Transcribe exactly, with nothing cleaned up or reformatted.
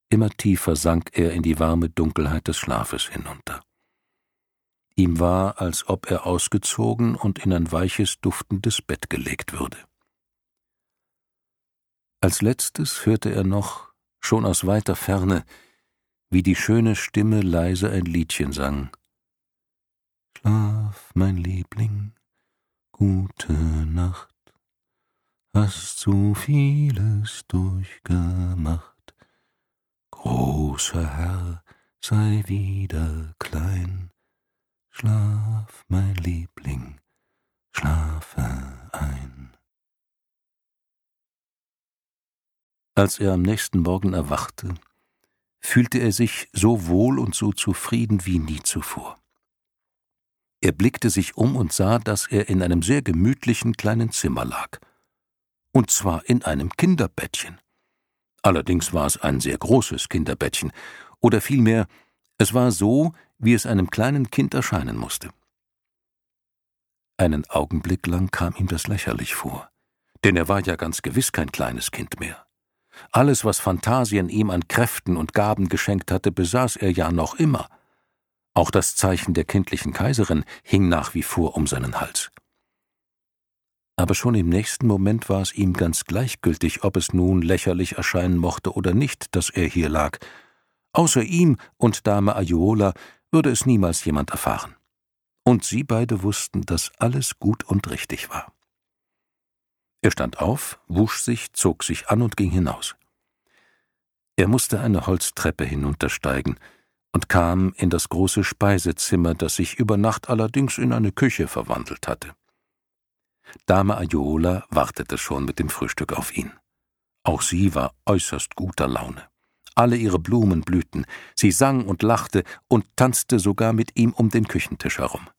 Immer tiefer sank er in die warme Dunkelheit des Schlafes hinunter. Ihm war, als ob er ausgezogen und in ein weiches, duftendes Bett gelegt würde. Als letztes hörte er noch, schon aus weiter Ferne, wie die schöne Stimme leise ein Liedchen sang. »Schlaf, mein Liebling, gute Nacht, hast so vieles durchgemacht. Großer Herr, sei wieder klein. Schlaf, mein Liebling, schlafe ein.« Als er am nächsten Morgen erwachte, fühlte er sich so wohl und so zufrieden wie nie zuvor. Er blickte sich um und sah, dass er in einem sehr gemütlichen kleinen Zimmer lag. Und zwar in einem Kinderbettchen. Allerdings war es ein sehr großes Kinderbettchen, oder vielmehr, es war so, wie es einem kleinen Kind erscheinen musste. Einen Augenblick lang kam ihm das lächerlich vor, denn er war ja ganz gewiss kein kleines Kind mehr. Alles, was Phantasien ihm an Kräften und Gaben geschenkt hatte, besaß er ja noch immer. Auch das Zeichen der kindlichen Kaiserin hing nach wie vor um seinen Hals. Aber schon im nächsten Moment war es ihm ganz gleichgültig, ob es nun lächerlich erscheinen mochte oder nicht, dass er hier lag. Außer ihm und Dame Aeola würde es niemals jemand erfahren. Und sie beide wussten, dass alles gut und richtig war. Er stand auf, wusch sich, zog sich an und ging hinaus. Er musste eine Holztreppe hinuntersteigen und kam in das große Speisezimmer, das sich über Nacht allerdings in eine Küche verwandelt hatte. Dame Aeola wartete schon mit dem Frühstück auf ihn. Auch sie war äußerst guter Laune. Alle ihre Blumen blühten, sie sang und lachte und tanzte sogar mit ihm um den Küchentisch herum.